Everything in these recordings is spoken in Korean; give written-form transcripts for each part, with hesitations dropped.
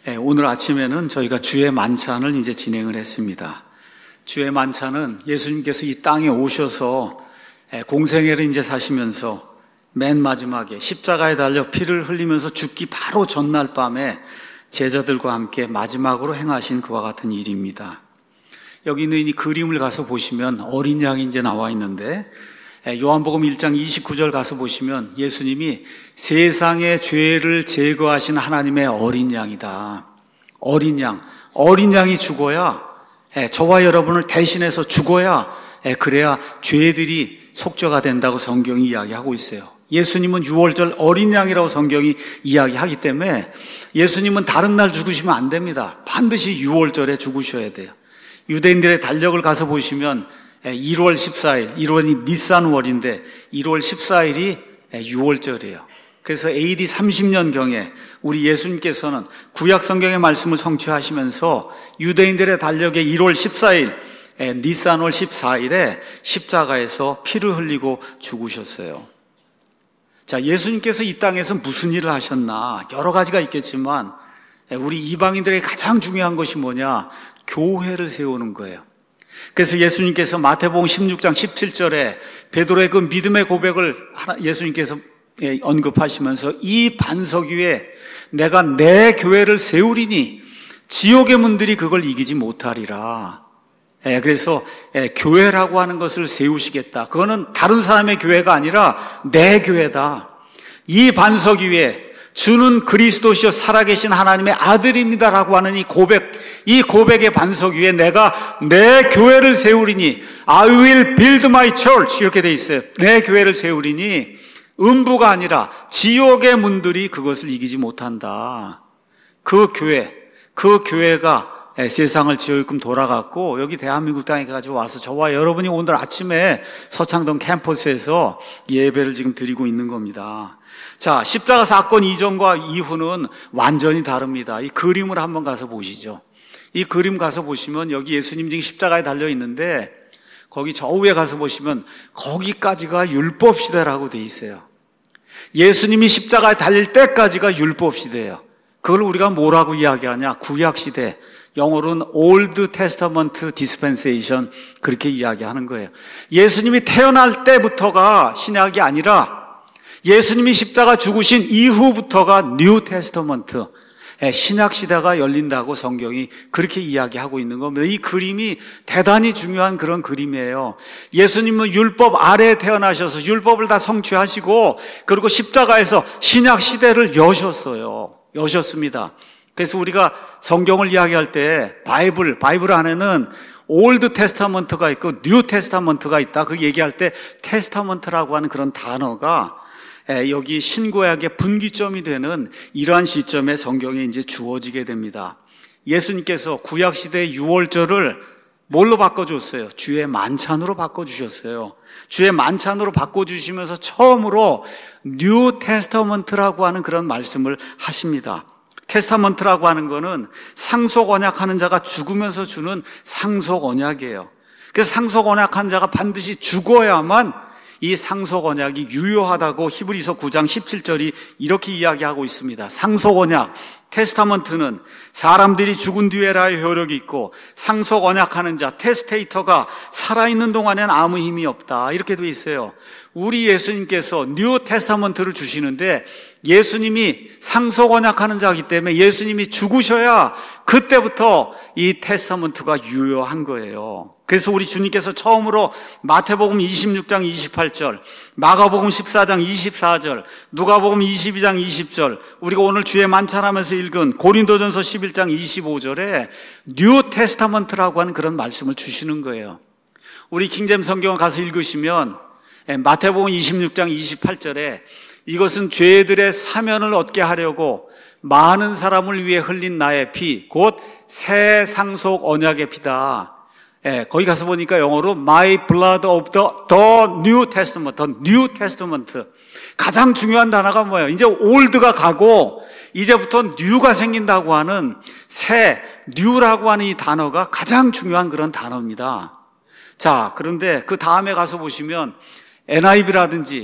오늘 아침에는 저희가 주의 만찬을 이제 진행을 했습니다. 주의 만찬은 예수님께서 이 땅에 오셔서 공생애를 이제 사시면서 맨 마지막에 십자가에 달려 피를 흘리면서 죽기 바로 전날 밤에 제자들과 함께 마지막으로 행하신 그와 같은 일입니다. 여기 있는 이 그림을 가서 보시면 어린 양이 이제 나와 있는데, 요한복음 1장 29절 가서 보시면 예수님이 세상의 죄를 제거하신 하나님의 어린 양이다. 어린 양이 죽어야, 저와 여러분을 대신해서 죽어야, 그래야 죄들이 속죄가 된다고 성경이 이야기하고 있어요. 예수님은 유월절 어린 양이라고 성경이 이야기하기 때문에 예수님은 다른 날 죽으시면 안 됩니다. 반드시 유월절에 죽으셔야 돼요. 유대인들의 달력을 가서 보시면 1월 14일, 1월이 니산월인데 1월 14일이 6월절이에요. 그래서 AD 30년경에 우리 예수님께서는 구약 성경의 말씀을 성취하시면서 유대인들의 달력에 1월 14일, 니산월 14일에 십자가에서 피를 흘리고 죽으셨어요. 자, 예수님께서 이 땅에서 무슨 일을 하셨나? 여러 가지가 있겠지만 우리 이방인들에게 가장 중요한 것이 뭐냐? 교회를 세우는 거예요. 그래서 예수님께서 마태복음 16장 17절에 베드로의 그 믿음의 고백을 예수님께서 언급하시면서 이 반석 위에 내가 내 교회를 세우리니 지옥의 문들이 그걸 이기지 못하리라. 그래서 교회라고 하는 것을 세우시겠다. 그거는 다른 사람의 교회가 아니라 내 교회다. 이 반석 위에 주는 그리스도시요 살아계신 하나님의 아들입니다라고 하는 이 고백의 반석 위에 내가 내 교회를 세우리니 I will build my church 이렇게 돼 있어요. 내 교회를 세우리니 음부가 아니라 지옥의 문들이 그것을 이기지 못한다. 그 교회가 세상을 지어일끔 돌아갔고 여기 대한민국 땅에 가지고 와서 저와 여러분이 오늘 아침에 서창동 캠퍼스에서 예배를 지금 드리고 있는 겁니다. 자, 십자가 사건 이전과 이후는 완전히 다릅니다. 이 그림을 한번 가서 보시죠. 이 그림 가서 보시면 여기 예수님 지금 십자가에 달려 있는데 거기 저 위에 가서 보시면 거기까지가 율법 시대라고 돼 있어요. 예수님이 십자가에 달릴 때까지가 율법 시대예요. 그걸 우리가 뭐라고 이야기하냐? 구약 시대. 영어로는 Old Testament Dispensation 그렇게 이야기하는 거예요. 예수님이 태어날 때부터가 신약이 아니라 예수님이 십자가 죽으신 이후부터가 New Testament 신약 시대가 열린다고 성경이 그렇게 이야기하고 있는 겁니다. 이 그림이 대단히 중요한 그런 그림이에요. 예수님은 율법 아래에 태어나셔서 율법을 다 성취하시고 그리고 십자가에서 신약 시대를 여셨습니다. 그래서 우리가 성경을 이야기할 때 바이블 안에는 올드 테스타먼트가 있고 뉴 테스타먼트가 있다. 그 얘기할 때 테스타먼트라고 하는 그런 단어가 여기 신구약의 분기점이 되는 이러한 시점에 성경에 이제 주어지게 됩니다. 예수님께서 구약 시대의 유월절을 뭘로 바꿔줬어요? 주의 만찬으로 바꿔주셨어요. 주의 만찬으로 바꿔주시면서 처음으로 뉴 테스타먼트라고 하는 그런 말씀을 하십니다. 테스타먼트라고 하는 거는 상속 언약하는 자가 죽으면서 주는 상속 언약이에요. 그래서 상속 언약한 자가 반드시 죽어야만 이 상속 언약이 유효하다고 히브리서 9장 17절이 이렇게 이야기하고 있습니다. 상속 언약, 테스타먼트는 사람들이 죽은 뒤에라야 효력이 있고 상속 언약하는 자, 테스테이터가 살아있는 동안에는 아무 힘이 없다. 이렇게 돼 있어요. 우리 예수님께서 뉴 테스타먼트를 주시는데 예수님이 상속 언약하는 자이기 때문에 예수님이 죽으셔야 그때부터 이 테스타먼트가 유효한 거예요. 그래서 우리 주님께서 처음으로 마태복음 26장 28절, 마가복음 14장 24절, 누가복음 22장 20절, 우리가 오늘 주의 만찬하면서 읽은 고린도전서 11장 25절에 뉴 테스타먼트라고 하는 그런 말씀을 주시는 거예요. 우리 킹제임스 성경을 가서 읽으시면 마태복음 26장 28절에 이것은 죄들의 사면을 얻게 하려고 많은 사람을 위해 흘린 나의 피, 곧 새 상속 언약의 피다. 거기 가서 보니까 영어로 My blood of the New Testament. 가장 중요한 단어가 뭐예요? 이제 올드가 가고 이제부터 뉴가 생긴다고 하는 새, 뉴라고 하는 이 단어가 가장 중요한 그런 단어입니다. 자, 그런데 그 다음에 가서 보시면 NIV라든지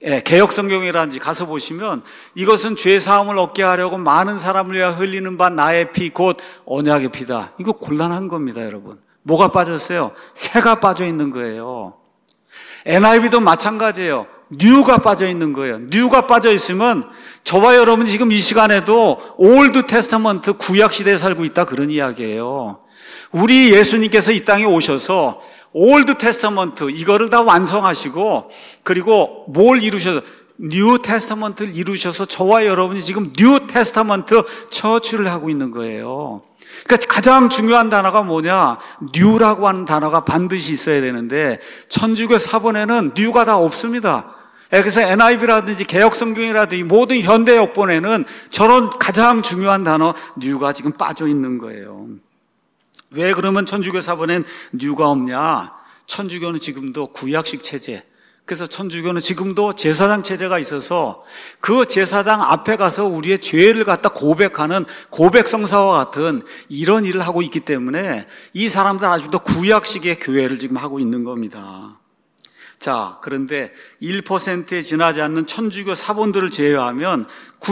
개역 성경이라든지 가서 보시면 이것은 죄 사함을 얻게 하려고 많은 사람을 위하여 흘리는 바 나의 피 곧 언약의 피다. 이거 곤란한 겁니다, 여러분. 뭐가 빠졌어요? 새가 빠져 있는 거예요. NIV도 마찬가지예요. 뉴가 빠져 있는 거예요. 뉴가 빠져 있으면 저와 여러분 지금 이 시간에도 올드 테스터먼트 구약 시대에 살고 있다 그런 이야기예요. 우리 예수님께서 이 땅에 오셔서 올드 테스터먼트 이거를 다 완성하시고 그리고 뭘 이루셔서 뉴 테스터먼트를 이루셔서 저와 여러분이 지금 뉴 테스터먼트 처치를 하고 있는 거예요. 그러니까 가장 중요한 단어가 뭐냐? 뉴라고 하는 단어가 반드시 있어야 되는데 천주교 사본에는 뉴가 다 없습니다. 그래서 NIV라든지 개역성경이라든지 모든 현대 역본에는 저런 가장 중요한 단어 뉴가 지금 빠져 있는 거예요. 왜 그러면 천주교 사본엔 뉴가 없냐? 천주교는 지금도 구약식 체제, 그래서 천주교는 지금도 제사장 체제가 있어서 그 제사장 앞에 가서 우리의 죄를 갖다 고백하는 고백성사와 같은 이런 일을 하고 있기 때문에 이 사람들 아직도 구약식의 교회를 지금 하고 있는 겁니다. 자, 그런데 1%에 지나지 않는 천주교 사본들을 제외하면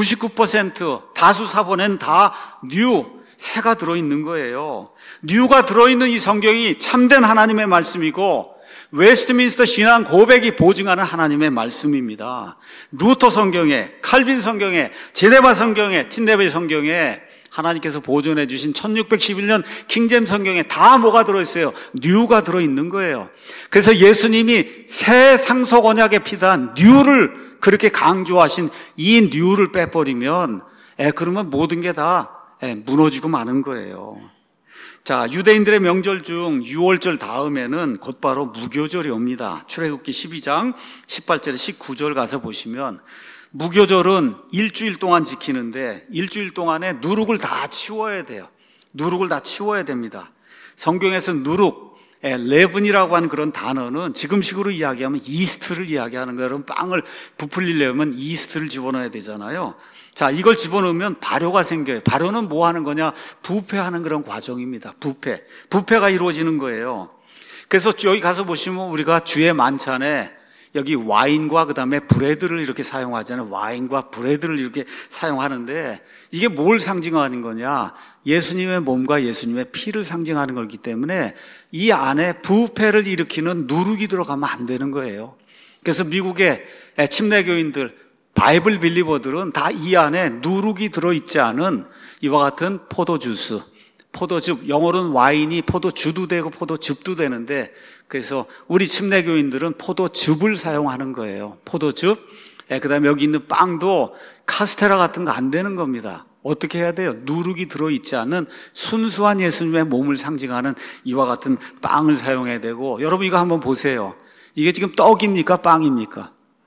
99% 다수 사본엔 다 뉴, 새가 들어있는 거예요. 뉴가 들어있는 이 성경이 참된 하나님의 말씀이고 웨스트민스터 신앙 고백이 보증하는 하나님의 말씀입니다. 루터 성경에, 칼빈 성경에, 제네바 성경에, 틴네벨 성경에 하나님께서 보존해 주신 1611년 킹잼 성경에 다 뭐가 들어있어요? 뉴가 들어있는 거예요. 그래서 예수님이 새 상속 언약의 피단 뉴를 그렇게 강조하신 이 뉴를 빼버리면 그러면 모든 게 다 무너지고 마는 거예요. 자, 유대인들의 명절 중 유월절 다음에는 곧바로 무교절이 옵니다. 출애굽기 12장 18절에 19절 가서 보시면 무교절은 일주일 동안 지키는데 일주일 동안에 누룩을 다 치워야 돼요. 누룩을 다 치워야 됩니다. 성경에서 누룩, 레븐이라고 하는 그런 단어는 지금식으로 이야기하면 이스트를 이야기하는 거예요. 여러분 빵을 부풀리려면 이스트를 집어넣어야 되잖아요. 자, 이걸 집어넣으면 발효가 생겨요. 발효는 뭐 하는 거냐? 부패하는 그런 과정입니다. 부패가 이루어지는 거예요. 그래서 여기 가서 보시면 우리가 주의 만찬에 여기 와인과 그다음에 브레드를 이렇게 사용하잖아요. 와인과 브레드를 이렇게 사용하는데 이게 뭘 상징하는 거냐? 예수님의 몸과 예수님의 피를 상징하는 거기 때문에 이 안에 부패를 일으키는 누룩이 들어가면 안 되는 거예요. 그래서 미국의 침례교인들, 바이블 빌리버들은 다 이 안에 누룩이 들어있지 않은 이와 같은 포도주스, 포도즙, 영어로는 와인이 포도주도 되고 포도즙도 되는데 그래서 우리 침례교인들은 포도즙을 사용하는 거예요. 포도즙. 그다음에 여기 있는 빵도 카스테라 같은 거 안 되는 겁니다. 어떻게 해야 돼요? 누룩이 들어있지 않은 순수한 예수님의 몸을 상징하는 이와 같은 빵을 사용해야 되고 여러분 이거 한번 보세요. 이게 지금 떡입니까? 빵입니까?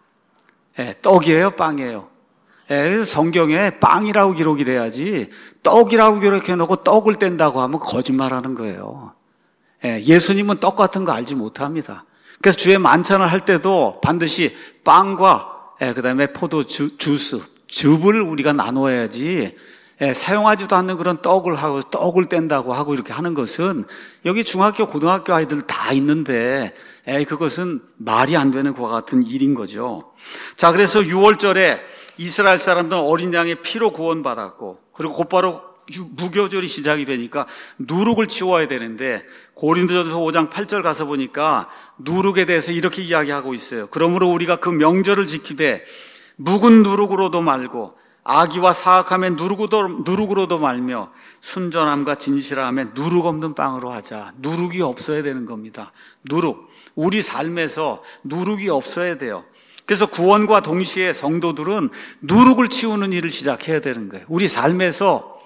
떡이에요? 빵이에요? 그래서 성경에 빵이라고 기록이 돼야지 떡이라고 기록해 놓고 떡을 뗀다고 하면 거짓말하는 거예요. 예수님은 떡 같은 거 알지 못합니다. 그래서 주의 만찬을 할 때도 반드시 빵과 그다음에 포도주스, 즙을 우리가 나눠야지 사용하지도 않는 그런 떡을 하고 떡을 뗀다고 하고 이렇게 하는 것은 여기 중학교, 고등학교 아이들 다 있는데 그것은 말이 안 되는 것과 같은 일인 거죠. 자, 그래서 6월절에 이스라엘 사람들은 어린 양의 피로 구원받았고 그리고 곧바로 무교절이 시작이 되니까 누룩을 치워야 되는데 고린도전서 5장 8절 가서 보니까 누룩에 대해서 이렇게 이야기하고 있어요. 그러므로 우리가 그 명절을 지키되 묵은 누룩으로도 말고 악의와 사악함에 누룩으로도 말며 순전함과 진실함에 누룩 없는 빵으로 하자. 누룩이 없어야 되는 겁니다. 누룩. 우리 삶에서 누룩이 없어야 돼요. 그래서 구원과 동시에 성도들은 누룩을 치우는 일을 시작해야 되는 거예요. 우리 삶에서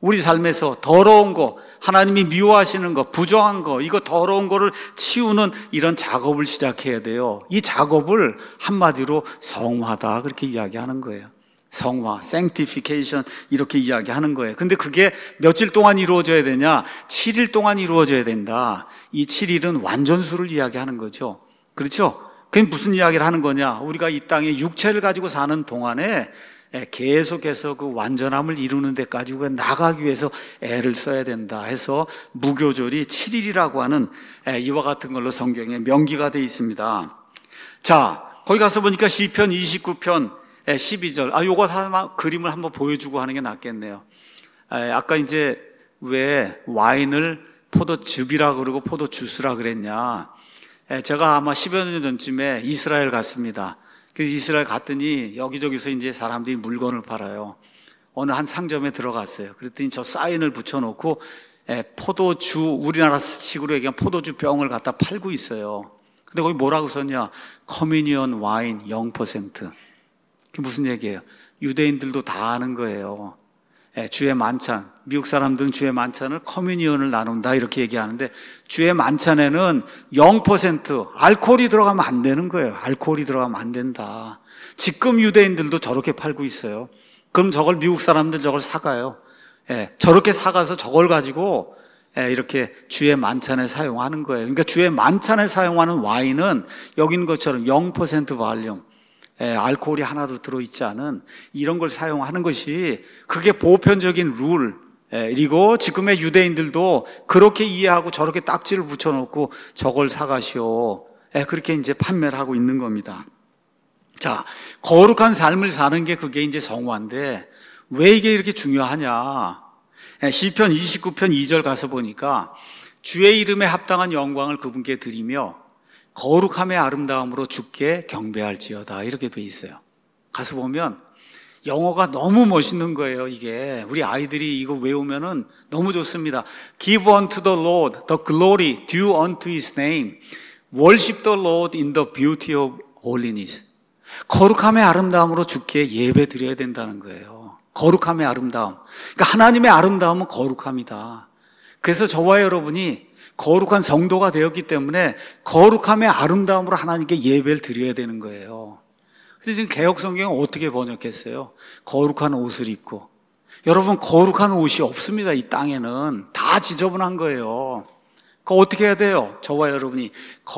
더러운 거, 하나님이 미워하시는 거, 부정한 거, 이거 더러운 거를 치우는 이런 작업을 시작해야 돼요. 이 작업을 한마디로 성화다 그렇게 이야기하는 거예요. 성화, sanctification 이렇게 이야기하는 거예요. 근데 그게 며칠 동안 이루어져야 되냐? 7일 동안 이루어져야 된다. 이 7일은 완전수를 이야기하는 거죠. 그렇죠? 그게 무슨 이야기를 하는 거냐? 우리가 이 땅에 육체를 가지고 사는 동안에 계속해서 그 완전함을 이루는 데까지 나가기 위해서 애를 써야 된다 해서 무교절이 7일이라고 하는 이와 같은 걸로 성경에 명기가 되어 있습니다. 자, 거기 가서 보니까 시편 29편 12절. 요거 하나 그림을 한번 보여주고 하는 게 낫겠네요. 아까 이제 왜 와인을 포도즙이라 그러고 포도주스라 그랬냐. 제가 아마 10여 년 전쯤에 이스라엘 갔습니다. 그래서 이스라엘 갔더니 여기저기서 이제 사람들이 물건을 팔아요. 어느 한 상점에 들어갔어요. 그랬더니 저 사인을 붙여놓고 포도주, 우리나라 식으로 얘기하면 포도주 병을 갖다 팔고 있어요. 근데 거기 뭐라고 썼냐? 커뮤니언 와인 0%. 그게 무슨 얘기예요? 유대인들도 다 아는 거예요. 주의 만찬, 미국 사람들은 주의 만찬을 커뮤니언을 나눈다 이렇게 얘기하는데, 주의 만찬에는 0% 알코올이 들어가면 안 되는 거예요. 알코올이 들어가면 안 된다. 지금 유대인들도 저렇게 팔고 있어요. 그럼 저걸 미국 사람들 저걸 사가요. 저렇게 사가서 저걸 가지고 이렇게 주의 만찬에 사용하는 거예요. 그러니까 주의 만찬에 사용하는 와인은 여기 있는 것처럼 0% 발륨, 알코올이 하나도 들어있지 않은 이런 걸 사용하는 것이 그게 보편적인 룰. 그리고 지금의 유대인들도 그렇게 이해하고 저렇게 딱지를 붙여놓고 저걸 사가시오. 그렇게 이제 판매를 하고 있는 겁니다. 자, 거룩한 삶을 사는 게 그게 이제 성화인데 왜 이게 이렇게 중요하냐? 시편 29편 2절 가서 보니까 주의 이름에 합당한 영광을 그분께 드리며 거룩함의 아름다움으로 주께 경배할지어다 이렇게 돼 있어요. 가서 보면 영어가 너무 멋있는 거예요. 이게 우리 아이들이 이거 외우면은 너무 좋습니다. Give unto the Lord the glory due unto His name. Worship the Lord in the beauty of holiness. 거룩함의 아름다움으로 주께 예배 드려야 된다는 거예요. 거룩함의 아름다움. 그러니까 하나님의 아름다움은 거룩함이다. 그래서 저와 여러분이 거룩한 성도가 되었기 때문에 거룩함의 아름다움으로 하나님께 예배를 드려야 되는 거예요. 그래서 지금 개역성경은 어떻게 번역했어요? 거룩한 옷을 입고. 여러분, 거룩한 옷이 없습니다. 이 땅에는 다 지저분한 거예요. 그거 어떻게 해야 돼요? 저와 여러분이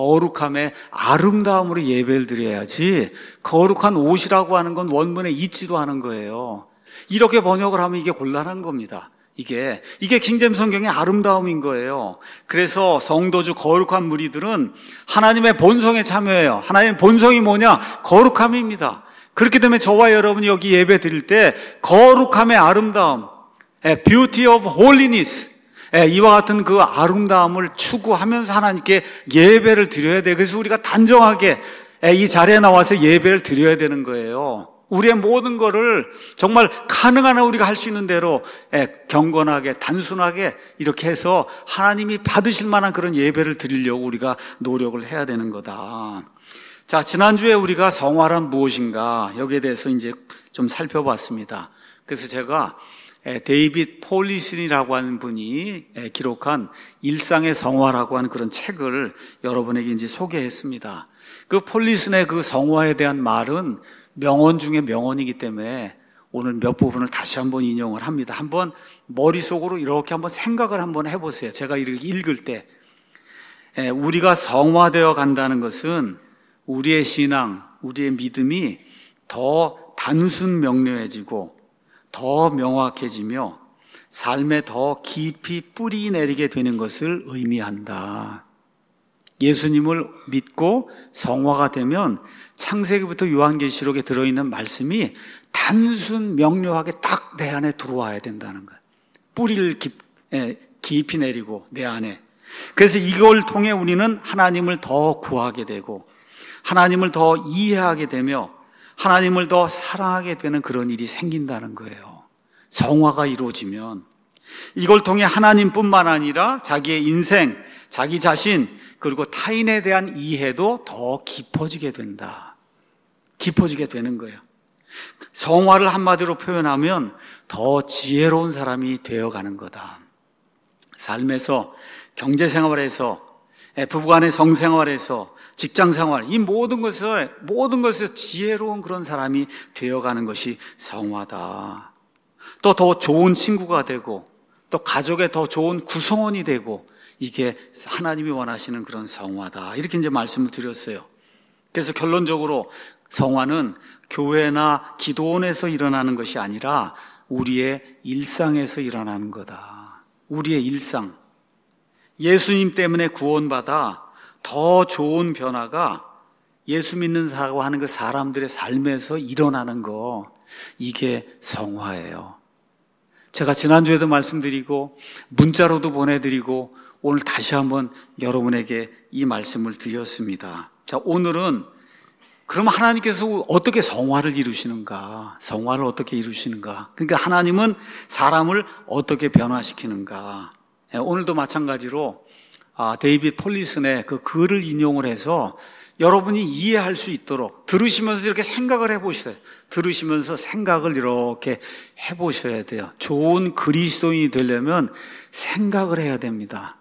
거룩함의 아름다움으로 예배를 드려야지, 거룩한 옷이라고 하는 건 원문에 있지도 않은 거예요. 이렇게 번역을 하면 이게 곤란한 겁니다. 이게 킹제임스 성경의 아름다움인 거예요. 그래서 성도주 거룩한 무리들은 하나님의 본성에 참여해요. 하나님의 본성이 뭐냐? 거룩함입니다. 그렇기 때문에 저와 여러분이 여기 예배 드릴 때 거룩함의 아름다움, beauty of holiness, 이와 같은 그 아름다움을 추구하면서 하나님께 예배를 드려야 돼요. 그래서 우리가 단정하게 이 자리에 나와서 예배를 드려야 되는 거예요. 우리의 모든 거를 정말 가능한 한 우리가 할 수 있는 대로 경건하게 단순하게 이렇게 해서 하나님이 받으실 만한 그런 예배를 드리려고 우리가 노력을 해야 되는 거다. 자, 지난주에 우리가 성화란 무엇인가 여기에 대해서 이제 좀 살펴봤습니다. 그래서 제가 데이빗 폴리슨이라고 하는 분이 기록한 일상의 성화라고 하는 그런 책을 여러분에게 이제 소개했습니다. 그 폴리슨의 그 성화에 대한 말은 명언 중에 명언이기 때문에 오늘 몇 부분을 다시 한번 인용을 합니다. 한번 머릿속으로 이렇게 한번 생각을 한번 해보세요. 제가 이렇게 읽을 때 우리가 성화되어 간다는 것은 우리의 신앙, 우리의 믿음이 더 단순 명료해지고 더 명확해지며 삶에 더 깊이 뿌리 내리게 되는 것을 의미한다. 예수님을 믿고 성화가 되면 창세기부터 요한계시록에 들어있는 말씀이 단순 명료하게 딱 내 안에 들어와야 된다는 거예요. 뿌리를 깊이 내리고 내 안에. 그래서 이걸 통해 우리는 하나님을 더 구하게 되고 하나님을 더 이해하게 되며 하나님을 더 사랑하게 되는 그런 일이 생긴다는 거예요. 성화가 이루어지면 이걸 통해 하나님뿐만 아니라 자기의 인생, 자기 자신 그리고 타인에 대한 이해도 더 깊어지게 된다. 깊어지게 되는 거예요. 성화를 한마디로 표현하면 더 지혜로운 사람이 되어가는 거다. 삶에서, 경제생활에서, 부부간의 성생활에서, 직장생활, 이 모든 것에서 지혜로운 그런 사람이 되어가는 것이 성화다. 또 더 좋은 친구가 되고 또 가족의 더 좋은 구성원이 되고 이게 하나님이 원하시는 그런 성화다. 이렇게 이제 말씀을 드렸어요. 그래서 결론적으로 성화는 교회나 기도원에서 일어나는 것이 아니라 우리의 일상에서 일어나는 거다. 우리의 일상. 예수님 때문에 구원받아 더 좋은 변화가 예수 믿는 사고 하는 그 사람들의 삶에서 일어나는 거, 이게 성화예요. 제가 지난주에도 말씀드리고 문자로도 보내드리고 오늘 다시 한번 여러분에게 이 말씀을 드렸습니다. 자, 오늘은 그럼 하나님께서 어떻게 성화를 이루시는가? 성화를 어떻게 이루시는가? 그러니까 하나님은 사람을 어떻게 변화시키는가? 오늘도 마찬가지로 데이빗 폴리슨의 그 글을 인용을 해서 여러분이 이해할 수 있도록 들으시면서 이렇게 생각을 해보셔야 돼요. 들으시면서 생각을 이렇게 해보셔야 돼요. 좋은 그리스도인이 되려면 생각을 해야 됩니다.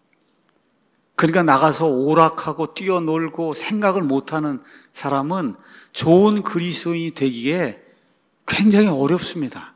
그러니까 나가서 오락하고 뛰어놀고 생각을 못하는 사람은 좋은 그리스도인이 되기에 굉장히 어렵습니다.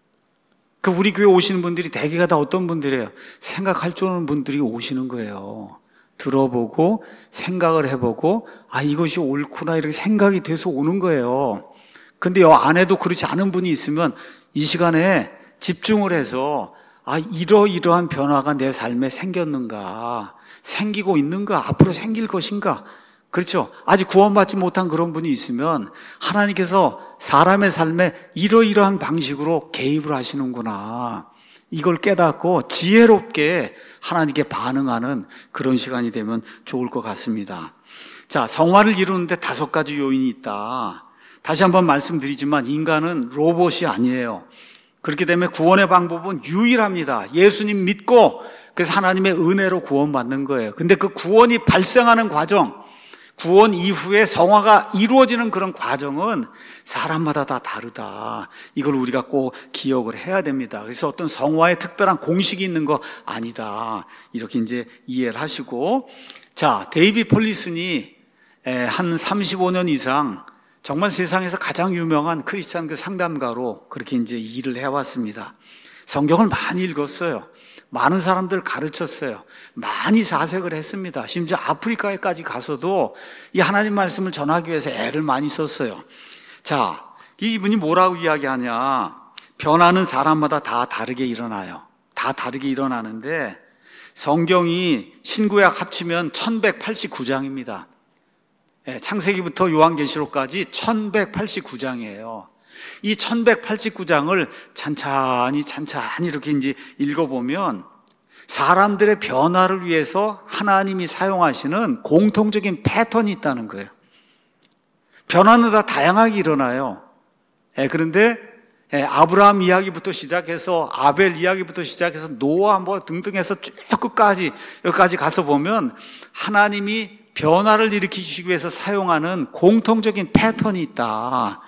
그 우리 교회 오시는 분들이 대개가 다 어떤 분들이에요? 생각할 줄 아는 분들이 오시는 거예요. 들어보고 생각을 해보고 이것이 옳구나 이렇게 생각이 돼서 오는 거예요. 근데 이 안에도 그렇지 않은 분이 있으면 이 시간에 집중을 해서 이러이러한 변화가 내 삶에 생겼는가, 생기고 있는가, 앞으로 생길 것인가. 그렇죠? 아직 구원받지 못한 그런 분이 있으면 하나님께서 사람의 삶에 이러이러한 방식으로 개입을 하시는구나, 이걸 깨닫고 지혜롭게 하나님께 반응하는 그런 시간이 되면 좋을 것 같습니다. 자, 성화를 이루는데 5가지 요인이 있다. 다시 한번 말씀드리지만 인간은 로봇이 아니에요. 그렇기 때문에 구원의 방법은 유일합니다. 예수님 믿고 그래서 하나님의 은혜로 구원받는 거예요. 근데 그 구원이 발생하는 과정, 구원 이후에 성화가 이루어지는 그런 과정은 사람마다 다 다르다. 이걸 우리가 꼭 기억을 해야 됩니다. 그래서 어떤 성화의 특별한 공식이 있는 거 아니다. 이렇게 이제 이해를 하시고. 자, 데이빗 폴리슨이 한 35년 이상 정말 세상에서 가장 유명한 크리스찬 그 상담가로 그렇게 이제 일을 해왔습니다. 성경을 많이 읽었어요. 많은 사람들 가르쳤어요. 많이 사색을 했습니다. 심지어 아프리카에까지 가서도 이 하나님 말씀을 전하기 위해서 애를 많이 썼어요. 자, 이분이 뭐라고 이야기하냐? 변화는 사람마다 다 다르게 일어나요. 다 다르게 일어나는데 성경이 신구약 합치면 1189장입니다. 창세기부터 요한계시록까지 1189장이에요. 이 1189장을 찬찬히 이렇게 이제 읽어보면 사람들의 변화를 위해서 하나님이 사용하시는 공통적인 패턴이 있다는 거예요. 변화는 다 다양하게 일어나요. 그런데 아브라함 이야기부터 시작해서 아벨 이야기부터 시작해서 노아 뭐 등등해서 쭉 끝까지 여기까지 가서 보면 하나님이 변화를 일으키시기 위해서 사용하는 공통적인 패턴이 있다.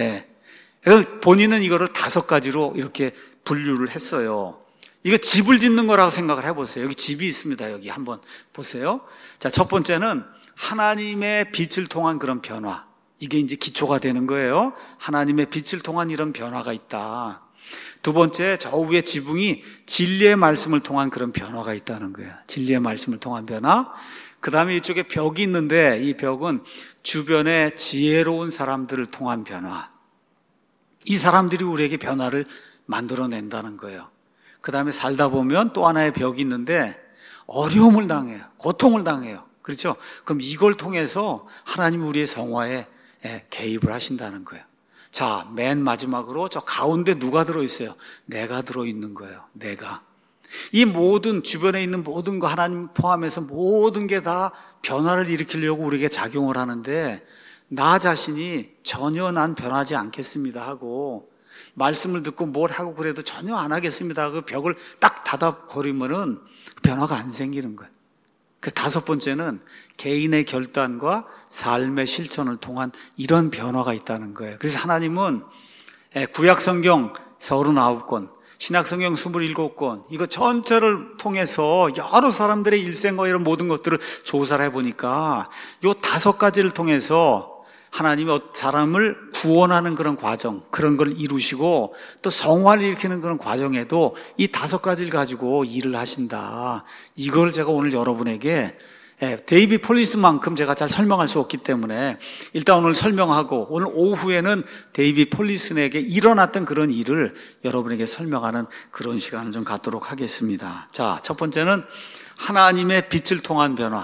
본인은 이거를 5가지로 이렇게 분류를 했어요. 이거 집을 짓는 거라고 생각을 해보세요. 여기 집이 있습니다. 여기 한번 보세요. 자, 첫 번째는 하나님의 빛을 통한 그런 변화. 이게 이제 기초가 되는 거예요. 하나님의 빛을 통한 이런 변화가 있다. 두 번째, 저 위에 지붕이 진리의 말씀을 통한 그런 변화가 있다는 거예요. 진리의 말씀을 통한 변화. 그 다음에 이쪽에 벽이 있는데 이 벽은 주변에 지혜로운 사람들을 통한 변화. 이 사람들이 우리에게 변화를 만들어낸다는 거예요. 그 다음에 살다 보면 또 하나의 벽이 있는데 어려움을 당해요. 고통을 당해요. 그렇죠? 그럼 이걸 통해서 하나님이 우리의 성화에 개입을 하신다는 거예요. 자, 맨 마지막으로 저 가운데 누가 들어있어요? 내가 들어있는 거예요. 내가. 이 모든 주변에 있는 모든 거 하나님 포함해서 모든 게 다 변화를 일으키려고 우리에게 작용을 하는데 나 자신이 전혀 난 변하지 않겠습니다 하고 말씀을 듣고 뭘 하고 그래도 전혀 안 하겠습니다 하고 벽을 딱 닫아버리면은 변화가 안 생기는 거예요. 그래서 5번째는 개인의 결단과 삶의 실천을 통한 이런 변화가 있다는 거예요. 그래서 하나님은 구약성경 39권, 신약성경 27권, 이거 전체를 통해서 여러 사람들의 일생과 이런 모든 것들을 조사를 해보니까 이 5가지를 통해서 하나님이 사람을 구원하는 그런 과정, 그런 걸 이루시고 또 성화를 일으키는 그런 과정에도 이 5가지를 가지고 일을 하신다. 이걸 제가 오늘 여러분에게 데이빗 폴리슨만큼 제가 잘 설명할 수 없기 때문에 일단 오늘 설명하고 오늘 오후에는 데이빗 폴리슨에게 일어났던 그런 일을 여러분에게 설명하는 그런 시간을 좀 갖도록 하겠습니다. 자, 첫 번째는 하나님의 빛을 통한 변화.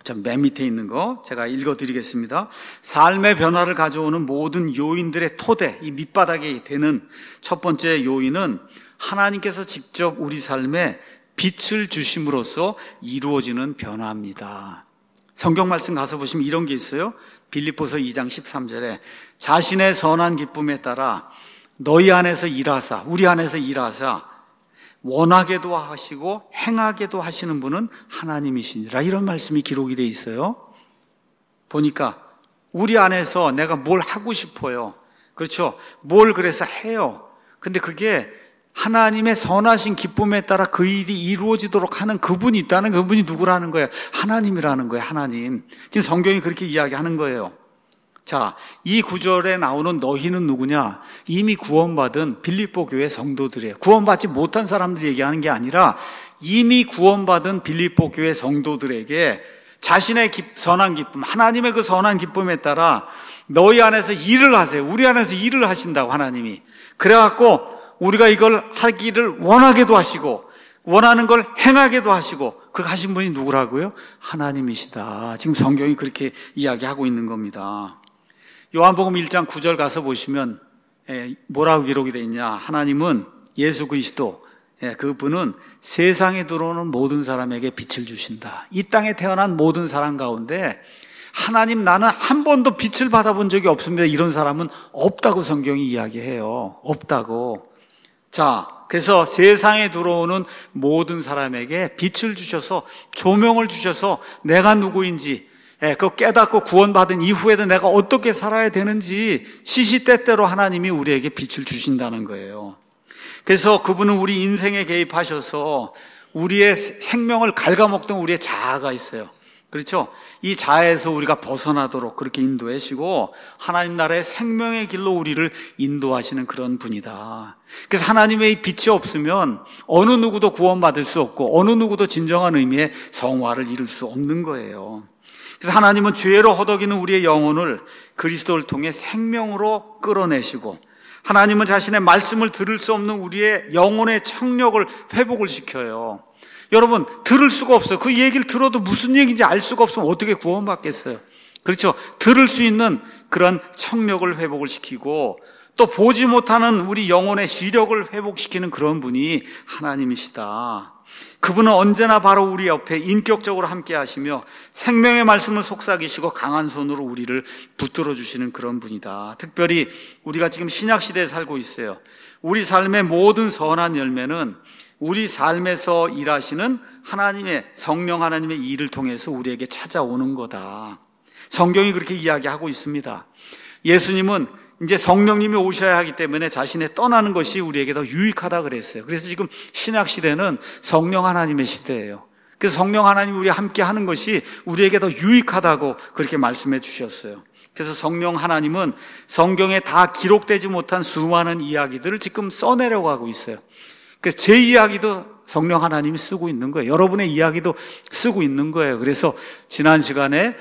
맨 밑에 있는 거 제가 읽어드리겠습니다. 삶의 변화를 가져오는 모든 요인들의 토대, 이 밑바닥에 되는 첫 번째 요인은 하나님께서 직접 우리 삶에 빛을 주심으로써 이루어지는 변화입니다. 성경 말씀 가서 보시면 이런 게 있어요. 빌립보서 2장 13절에 자신의 선한 기쁨에 따라 너희 안에서 일하사, 우리 안에서 일하사 원하게도 하시고 행하게도 하시는 분은 하나님이시니라, 이런 말씀이 기록이 되어 있어요. 보니까 우리 안에서 내가 뭘 하고 싶어요. 그렇죠? 뭘 그래서 해요. 근데 그게 하나님의 선하신 기쁨에 따라 그 일이 이루어지도록 하는 그분이 있다는, 그분이 누구라는 거예요? 하나님이라는 거예요. 하나님. 지금 성경이 그렇게 이야기하는 거예요. 자, 이 구절에 나오는 너희는 누구냐? 이미 구원받은 빌립보 교회 성도들이에요. 구원받지 못한 사람들 얘기하는 게 아니라 이미 구원받은 빌립보 교회 성도들에게 자신의 선한 기쁨, 하나님의 그 선한 기쁨에 따라 너희 안에서 일을 하세요. 우리 안에서 일을 하신다고, 하나님이. 그래갖고 우리가 이걸 하기를 원하게도 하시고 원하는 걸 행하게도 하시고, 그렇게 하신 분이 누구라고요? 하나님이시다. 지금 성경이 그렇게 이야기하고 있는 겁니다. 요한복음 1장 9절 가서 보시면 뭐라고 기록이 되어 있냐? 하나님은 예수 그리스도, 그분은 세상에 들어오는 모든 사람에게 빛을 주신다. 이 땅에 태어난 모든 사람 가운데 하나님, 나는 한 번도 빛을 받아본 적이 없습니다, 이런 사람은 없다고 성경이 이야기해요. 없다고. 자, 그래서 세상에 들어오는 모든 사람에게 빛을 주셔서, 조명을 주셔서 내가 누구인지, 그거 깨닫고 구원받은 이후에도 내가 어떻게 살아야 되는지 시시때때로 하나님이 우리에게 빛을 주신다는 거예요. 그래서 그분은 우리 인생에 개입하셔서 우리의 생명을 갉아먹던 우리의 자아가 있어요. 그렇죠? 이 자아에서 우리가 벗어나도록 그렇게 인도하시고 하나님 나라의 생명의 길로 우리를 인도하시는 그런 분이다. 그래서 하나님의 이 빛이 없으면 어느 누구도 구원받을 수 없고 어느 누구도 진정한 의미의 성화를 이룰 수 없는 거예요. 그래서 하나님은 죄로 허덕이는 우리의 영혼을 그리스도를 통해 생명으로 끌어내시고, 하나님은 자신의 말씀을 들을 수 없는 우리의 영혼의 청력을 회복을 시켜요. 여러분, 들을 수가 없어요. 그 얘기를 들어도 무슨 얘기인지 알 수가 없으면 어떻게 구원받겠어요? 그렇죠? 들을 수 있는 그런 청력을 회복을 시키고, 또 보지 못하는 우리 영혼의 시력을 회복시키는 그런 분이 하나님이시다. 그분은 언제나 바로 우리 옆에 인격적으로 함께 하시며 생명의 말씀을 속삭이시고 강한 손으로 우리를 붙들어 주시는 그런 분이다. 특별히 우리가 지금 신약시대에 살고 있어요. 우리 삶의 모든 선한 열매는 우리 삶에서 일하시는 하나님의, 성령 하나님의 일을 통해서 우리에게 찾아오는 거다. 성경이 그렇게 이야기하고 있습니다. 예수님은 이제 성령님이 오셔야 하기 때문에 자신의 떠나는 것이 우리에게 더 유익하다 그랬어요. 그래서 지금 신약 시대는 성령 하나님의 시대예요. 그래서 성령 하나님이 우리와 함께 하는 것이 우리에게 더 유익하다고 그렇게 말씀해 주셨어요. 그래서 성령 하나님은 성경에 다 기록되지 못한 수많은 이야기들을 지금 써내려고 하고 있어요. 그래서 제 이야기도 성령 하나님이 쓰고 있는 거예요. 여러분의 이야기도 쓰고 있는 거예요. 그래서 지난 시간에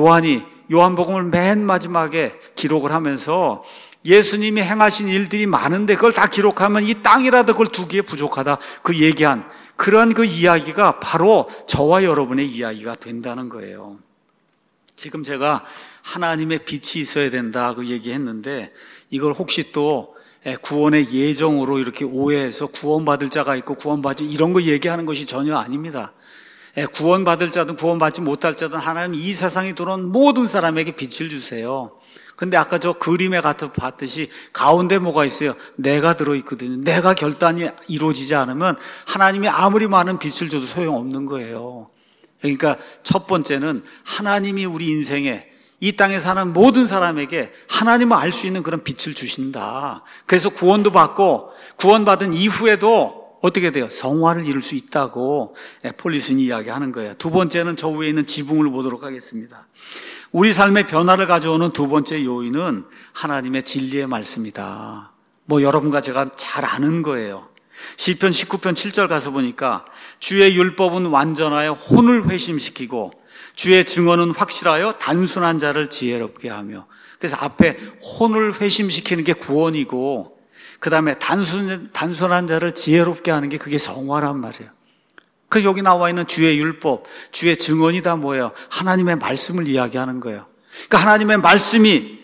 요한복음을 맨 마지막에 기록을 하면서 예수님이 행하신 일들이 많은데 그걸 다 기록하면 이 땅이라도 그걸 두기에 부족하다, 그 얘기한 그런 그 이야기가 바로 저와 여러분의 이야기가 된다는 거예요. 지금 제가 하나님의 빛이 있어야 된다 그 얘기했는데, 이걸 혹시 또 구원의 예정으로 이렇게 오해해서 구원받을 자가 있고 구원받지, 이런 거 얘기하는 것이 전혀 아닙니다. 구원받을 자든 구원받지 못할 자든 하나님 이 세상에 들어온 모든 사람에게 빛을 주세요. 근데 아까 저 그림에 가서 봤듯이 가운데 뭐가 있어요? 내가 들어있거든요. 내가 결단이 이루어지지 않으면 하나님이 아무리 많은 빛을 줘도 소용없는 거예요. 그러니까 첫 번째는 하나님이 우리 인생에, 이 땅에 사는 모든 사람에게 하나님을 알 수 있는 그런 빛을 주신다. 그래서 구원도 받고 구원받은 이후에도 어떻게 돼요? 성화를 이룰 수 있다고 폴리슨이 이야기하는 거예요. 두 번째는 저 위에 있는 지붕을 보도록 하겠습니다. 우리 삶의 변화를 가져오는 두 번째 요인은 하나님의 진리의 말씀이다. 여러분과 제가 잘 아는 거예요. 시편 19편 7절 가서 보니까 주의 율법은 완전하여 혼을 회심시키고 주의 증언은 확실하여 단순한 자를 지혜롭게 하며. 그래서 앞에 혼을 회심시키는 게 구원이고, 그 다음에 단순한 자를 지혜롭게 하는 게 그게 성화란 말이에요. 그 여기 나와 있는 주의 율법, 주의 증언이 다 뭐예요? 하나님의 말씀을 이야기하는 거예요. 그러니까 하나님의 말씀이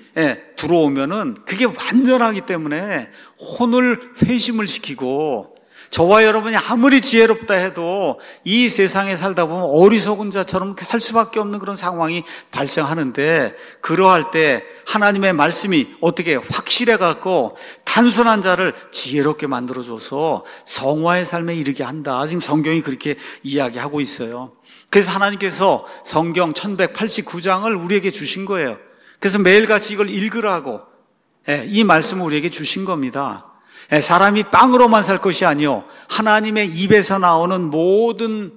들어오면은 그게 완전하기 때문에 혼을 회심을 시키고, 저와 여러분이 아무리 지혜롭다 해도 이 세상에 살다 보면 어리석은 자처럼 살 수밖에 없는 그런 상황이 발생하는데, 그러할 때 하나님의 말씀이 어떻게 확실해 갖고 단순한 자를 지혜롭게 만들어줘서 성화의 삶에 이르게 한다. 지금 성경이 그렇게 이야기하고 있어요. 그래서 하나님께서 성경 1189장을 우리에게 주신 거예요. 그래서 매일같이 이걸 읽으라고 이 말씀을 우리에게 주신 겁니다. 사람이 빵으로만 살 것이 아니요, 하나님의 입에서 나오는 모든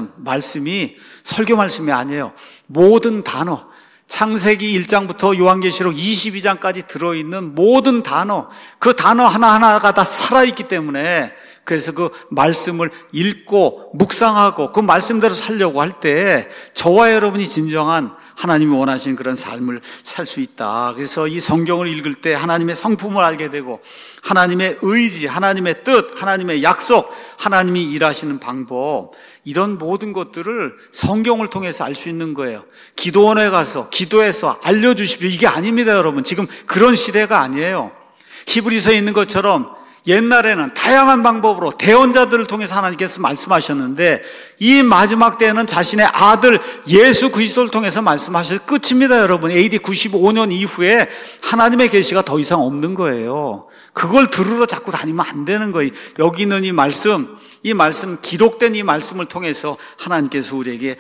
말씀이 설교 말씀이 아니에요. 모든 단어, 창세기 1장부터 요한계시록 22장까지 들어있는 모든 단어, 그 단어 하나하나가 다 살아있기 때문에, 그래서 그 말씀을 읽고 묵상하고 그 말씀대로 살려고 할 때 저와 여러분이 진정한 하나님이 원하시는 그런 삶을 살 수 있다. 그래서 이 성경을 읽을 때 하나님의 성품을 알게 되고, 하나님의 의지, 하나님의 뜻, 하나님의 약속, 하나님이 일하시는 방법, 이런 모든 것들을 성경을 통해서 알 수 있는 거예요. 기도원에 가서 기도해서 알려주십시오, 이게 아닙니다. 여러분, 지금 그런 시대가 아니에요. 히브리서에 있는 것처럼 옛날에는 다양한 방법으로 대언자들을 통해서 하나님께서 말씀하셨는데, 이 마지막 때에는 자신의 아들 예수 그리스도를 통해서 말씀하셔서 끝입니다. 여러분, AD 95년 이후에 하나님의 계시가 더 이상 없는 거예요. 그걸 들으러 자꾸 다니면 안 되는 거예요. 여기 있는 이 말씀, 기록된 이 말씀을 통해서 하나님께서 우리에게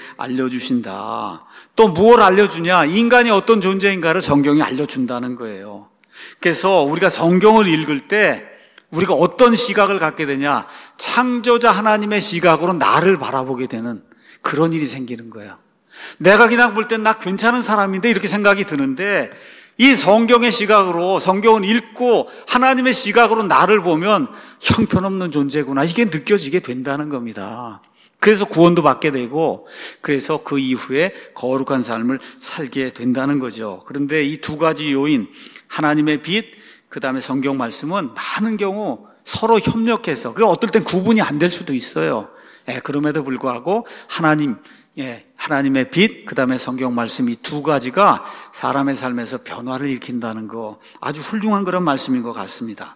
알려주신다. 또 무엇을 알려주냐? 인간이 어떤 존재인가를 성경이 알려준다는 거예요. 그래서 우리가 성경을 읽을 때 우리가 어떤 시각을 갖게 되냐? 창조자 하나님의 시각으로 나를 바라보게 되는 그런 일이 생기는 거예요. 내가 그냥 볼 땐 나 괜찮은 사람인데 이렇게 생각이 드는데, 이 성경의 시각으로, 성경을 읽고 하나님의 시각으로 나를 보면 형편없는 존재구나, 이게 느껴지게 된다는 겁니다. 그래서 구원도 받게 되고, 그래서 그 이후에 거룩한 삶을 살게 된다는 거죠. 그런데 이 두 가지 요인, 하나님의 빛, 그 다음에 성경 말씀은 많은 경우 서로 협력해서, 그리고 어떨 땐 구분이 안 될 수도 있어요. 그럼에도 불구하고 하나님의 빛, 그 다음에 성경 말씀, 이 두 가지가 사람의 삶에서 변화를 일으킨다는 거, 아주 훌륭한 그런 말씀인 것 같습니다.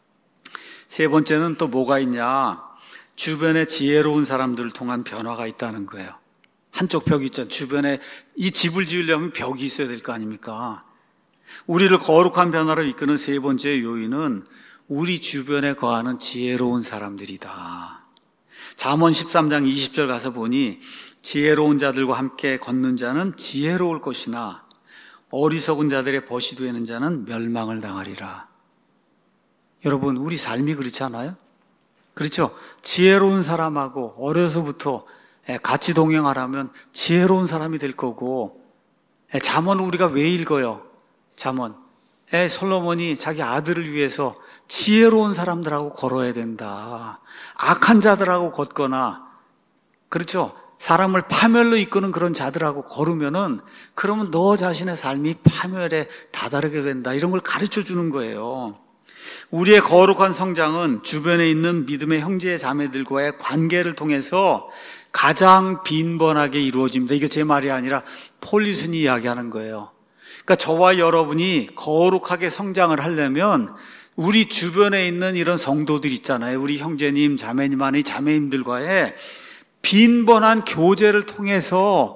세 번째는 또 뭐가 있냐? 주변에 지혜로운 사람들을 통한 변화가 있다는 거예요. 한쪽 벽이 있잖아요. 주변에 이 집을 지으려면 벽이 있어야 될 거 아닙니까? 우리를 거룩한 변화를 이끄는 세 번째 요인은 우리 주변에 거하는 지혜로운 사람들이다. 잠언 13장 20절 가서 보니, 지혜로운 자들과 함께 걷는 자는 지혜로울 것이나 어리석은 자들의 벗이 되는 자는 멸망을 당하리라. 여러분, 우리 삶이 그렇지 않아요? 그렇죠? 지혜로운 사람하고 어려서부터 같이 동행하라면 지혜로운 사람이 될 거고, 잠언을 우리가 왜 읽어요? 잠언. 솔로몬이 자기 아들을 위해서 지혜로운 사람들하고 걸어야 된다. 악한 자들하고 걷거나, 그렇죠? 사람을 파멸로 이끄는 그런 자들하고 걸으면은, 그러면 너 자신의 삶이 파멸에 다다르게 된다. 이런 걸 가르쳐 주는 거예요. 우리의 거룩한 성장은 주변에 있는 믿음의 형제 자매들과의 관계를 통해서 가장 빈번하게 이루어집니다. 이게 제 말이 아니라 폴리슨이 이야기하는 거예요. 그러니까 저와 여러분이 거룩하게 성장을 하려면 우리 주변에 있는 이런 성도들 있잖아요. 우리 형제님, 자매님 안의 자매님들과의 빈번한 교제를 통해서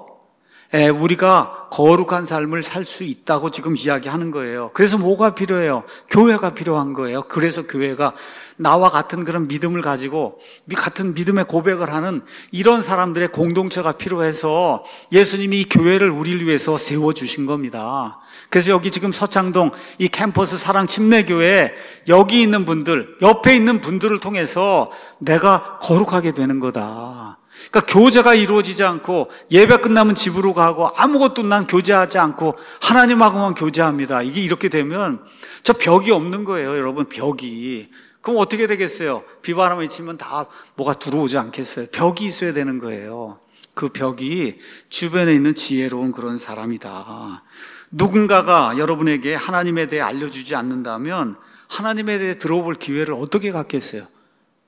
우리가 거룩한 삶을 살 수 있다고 지금 이야기하는 거예요. 그래서 뭐가 필요해요? 교회가 필요한 거예요. 그래서 교회가 나와 같은 그런 믿음을 가지고 같은 믿음의 고백을 하는 이런 사람들의 공동체가 필요해서 예수님이 이 교회를 우리를 위해서 세워주신 겁니다. 그래서 여기 지금 서창동 이 캠퍼스 사랑 침례교회, 여기 있는 분들, 옆에 있는 분들을 통해서 내가 거룩하게 되는 거다. 그러니까 교제가 이루어지지 않고 예배 끝나면 집으로 가고 아무것도 난 교제하지 않고 하나님하고만 교제합니다. 이게 이렇게 되면 저 벽이 없는 거예요. 여러분, 벽이. 그럼 어떻게 되겠어요? 비바람이 치면 다 뭐가 들어오지 않겠어요? 벽이 있어야 되는 거예요. 그 벽이 주변에 있는 지혜로운 그런 사람이다. 누군가가 여러분에게 하나님에 대해 알려주지 않는다면 하나님에 대해 들어볼 기회를 어떻게 갖겠어요?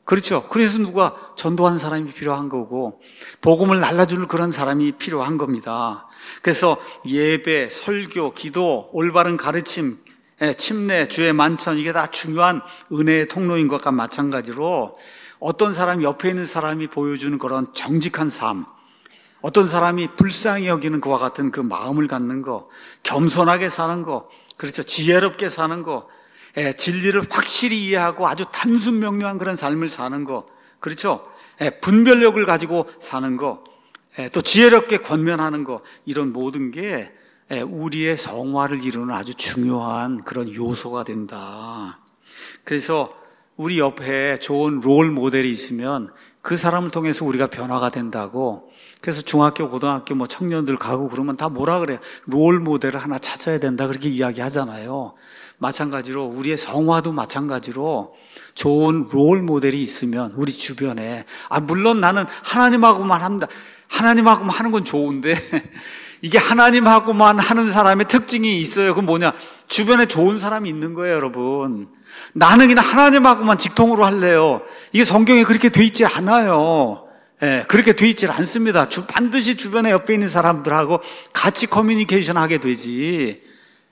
그렇죠. 그래서 누가 전도하는 사람이 필요한 거고 복음을 날라줄 그런 사람이 필요한 겁니다. 그래서 예배, 설교, 기도, 올바른 가르침, 침례, 주의 만찬 이게 다 중요한 은혜의 통로인 것과 마찬가지로 어떤 사람 옆에 있는 사람이 보여주는 그런 정직한 삶, 어떤 사람이 불쌍히 여기는 그와 같은 그 마음을 갖는 거, 겸손하게 사는 거, 그렇죠. 지혜롭게 사는 거, 진리를 확실히 이해하고 아주 단순 명료한 그런 삶을 사는 거, 그렇죠. 분별력을 가지고 사는 거, 또 지혜롭게 권면하는 거, 이런 모든 게 우리의 성화를 이루는 아주 중요한 그런 요소가 된다. 그래서 우리 옆에 좋은 롤 모델이 있으면 그 사람을 통해서 우리가 변화가 된다고. 그래서 중학교, 고등학교 뭐 청년들 가고 그러면 다 뭐라 그래요? 롤 모델을 하나 찾아야 된다 그렇게 이야기하잖아요. 마찬가지로 우리의 성화도 마찬가지로 좋은 롤 모델이 있으면 우리 주변에, 물론 나는 하나님하고만 합니다. 하나님하고만 하는 건 좋은데 이게 하나님하고만 하는 사람의 특징이 있어요. 그건 뭐냐? 주변에 좋은 사람이 있는 거예요, 여러분. 나는 그냥 하나님하고만 직통으로 할래요. 이게 성경에 그렇게 돼 있지 않아요. 그렇게 돼 있지 않습니다. 반드시 주변에 옆에 있는 사람들하고 같이 커뮤니케이션 하게 되지.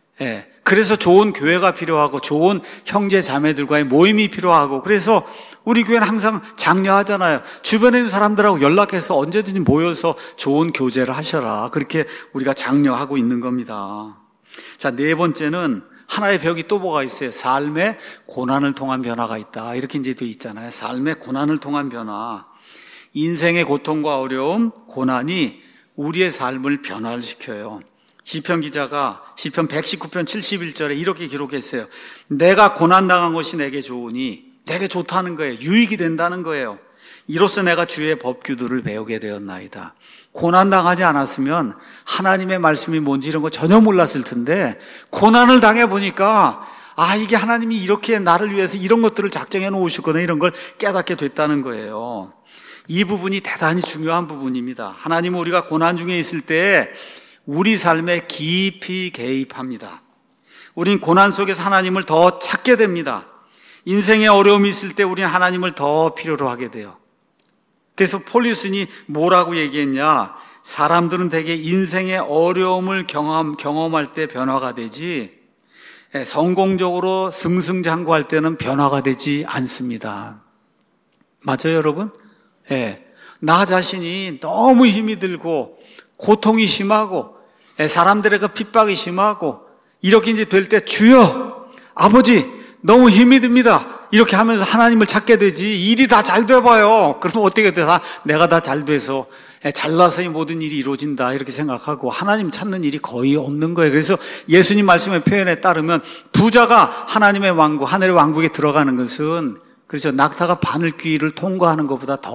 그래서 좋은 교회가 필요하고 좋은 형제 자매들과의 모임이 필요하고, 그래서 우리 교회는 항상 장려하잖아요. 주변에 있는 사람들하고 연락해서 언제든지 모여서 좋은 교제를 하셔라. 그렇게 우리가 장려하고 있는 겁니다. 자, 네 번째는 하나의 벽이 또 뭐가 있어요? 삶의 고난을 통한 변화가 있다. 이렇게 이제 돼 있잖아요. 삶의 고난을 통한 변화. 인생의 고통과 어려움, 고난이 우리의 삶을 변화를 시켜요. 시편 기자가 시편 119편 71절에 이렇게 기록했어요. 내가 고난당한 것이 내게 좋으니, 내게 좋다는 거예요. 유익이 된다는 거예요. 이로써 내가 주의 법규들을 배우게 되었나이다. 고난당하지 않았으면 하나님의 말씀이 뭔지 이런 거 전혀 몰랐을 텐데, 고난을 당해보니까 이게 하나님이 이렇게 나를 위해서 이런 것들을 작정해 놓으셨거든, 이런 걸 깨닫게 됐다는 거예요. 이 부분이 대단히 중요한 부분입니다. 하나님은 우리가 고난 중에 있을 때 우리 삶에 깊이 개입합니다. 우린 고난 속에서 하나님을 더 찾게 됩니다. 인생에 어려움이 있을 때 우리는 하나님을 더 필요로 하게 돼요. 그래서 폴리슨이 뭐라고 얘기했냐? 사람들은 대개 인생의 어려움을 경험할 때 변화가 되지, 성공적으로 승승장구할 때는 변화가 되지 않습니다. 맞아요, 여러분? 나 자신이 너무 힘이 들고 고통이 심하고 사람들의 그 핍박이 심하고 이렇게 이제 될 때, 주여, 아버지, 너무 힘이 듭니다. 이렇게 하면서 하나님을 찾게 되지, 일이 다 잘 돼봐요. 그럼 어떻게 돼? 내가 다 잘 돼서, 잘나서 이 모든 일이 이루어진다. 이렇게 생각하고 하나님 찾는 일이 거의 없는 거예요. 그래서 예수님 말씀의 표현에 따르면 부자가 하나님의 왕국, 하늘의 왕국에 들어가는 것은, 그렇죠, 낙타가 바늘귀를 통과하는 것보다 더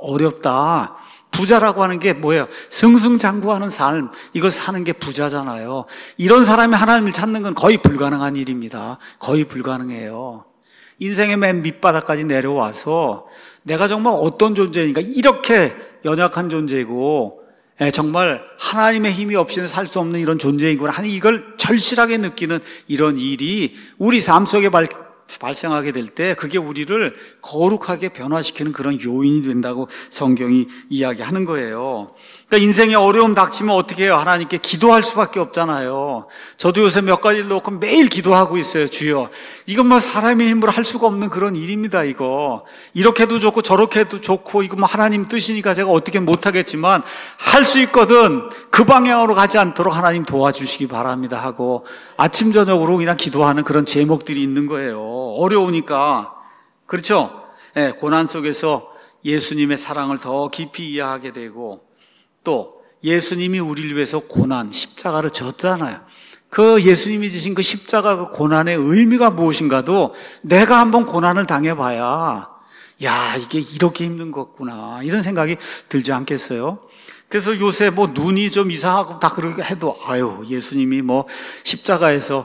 어렵다. 부자라고 하는 게 뭐예요? 승승장구하는 삶, 이걸 사는 게 부자잖아요. 이런 사람이 하나님을 찾는 건 거의 불가능한 일입니다. 거의 불가능해요. 인생의 맨 밑바닥까지 내려와서 내가 정말 어떤 존재인가, 이렇게 연약한 존재이고 정말 하나님의 힘이 없이는 살 수 없는 이런 존재이구나 하는 이걸 절실하게 느끼는 이런 일이 우리 삶 속에 발생하게 될 때 그게 우리를 거룩하게 변화시키는 그런 요인이 된다고 성경이 이야기하는 거예요. 그러니까 인생에 어려움 닥치면 어떻게 해요? 하나님께 기도할 수밖에 없잖아요. 저도 요새 몇 가지를 놓고 매일 기도하고 있어요. 주여, 이건 뭐 사람의 힘으로 할 수가 없는 그런 일입니다. 이거 이렇게 해도 좋고 저렇게 해도 좋고, 이거 뭐 하나님 뜻이니까 제가 어떻게 못하겠지만 할 수 있거든. 그 방향으로 가지 않도록 하나님 도와주시기 바랍니다 하고 아침 저녁으로 그냥 기도하는 그런 제목들이 있는 거예요. 어려우니까. 그렇죠? 고난 속에서 예수님의 사랑을 더 깊이 이해하게 되고, 또 예수님이 우리를 위해서 고난, 십자가를 졌잖아요. 그 예수님이 지신 그 십자가 그 고난의 의미가 무엇인가도 내가 한번 고난을 당해봐야, 야, 이게 이렇게 힘든 거구나, 이런 생각이 들지 않겠어요? 그래서 요새 뭐 눈이 좀 이상하고 다 그렇게 해도, 예수님이 뭐 십자가에서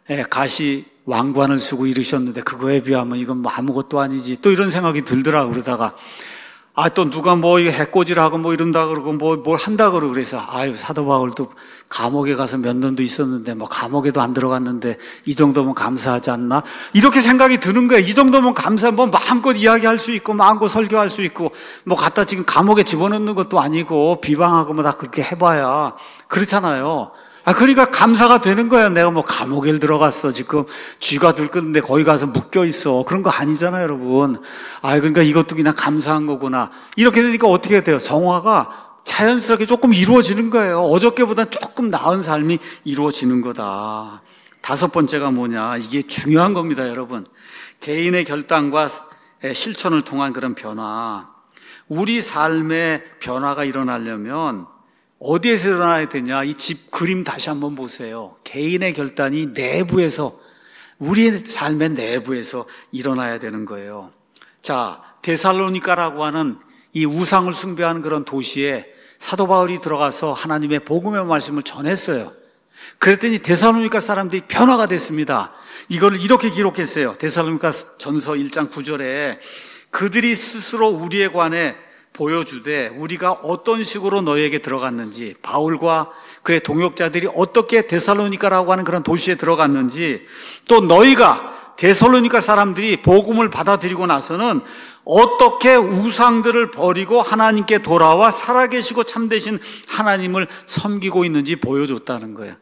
가시 왕관을 쓰고 이러셨는데 그거에 비하면 이건 뭐 아무것도 아니지, 또 이런 생각이 들더라고요. 그러다가 또 누가 뭐 해코지를 뭐 이런다 그러고 뭘 한다 그러고 그래서 사도 바울도 감옥에 가서 몇 년도 있었는데 뭐 감옥에도 안 들어갔는데 이 정도면 감사하지 않나? 이렇게 생각이 드는 거예요. 이 정도면 뭐 마음껏 이야기할 수 있고 마음껏 설교할 수 있고 뭐 갖다 지금 감옥에 집어넣는 것도 아니고 비방하고 뭐 다 그렇게 해봐야 그렇잖아요. 그러니까 감사가 되는 거야. 내가 뭐 감옥에 들어갔어. 지금 쥐가 들끓는데 거기 가서 묶여 있어. 그런 거 아니잖아요, 여러분. 그러니까 이것도 그냥 감사한 거구나. 이렇게 되니까 어떻게 돼요? 성화가 자연스럽게 조금 이루어지는 거예요. 어저께보다 조금 나은 삶이 이루어지는 거다. 5번째가 뭐냐? 이게 중요한 겁니다, 여러분. 개인의 결단과 실천을 통한 그런 변화. 우리 삶의 변화가 일어나려면 어디에서 일어나야 되냐? 이 집 그림 다시 한번 보세요. 개인의 결단이 내부에서, 우리의 삶의 내부에서 일어나야 되는 거예요. 자, 데살로니가라고 하는 이 우상을 숭배하는 그런 도시에 사도 바울이 들어가서 하나님의 복음의 말씀을 전했어요. 그랬더니 데살로니가 사람들이 변화가 됐습니다. 이걸 이렇게 기록했어요. 데살로니가 전서 1장 9절에 그들이 스스로 우리에 관해 보여주되 우리가 어떤 식으로 너희에게 들어갔는지, 바울과 그의 동역자들이 어떻게 데살로니가라고 하는 그런 도시에 들어갔는지, 또 너희가 데살로니가 사람들이 복음을 받아들이고 나서는 어떻게 우상들을 버리고 하나님께 돌아와 살아계시고 참되신 하나님을 섬기고 있는지 보여줬다는 거예요.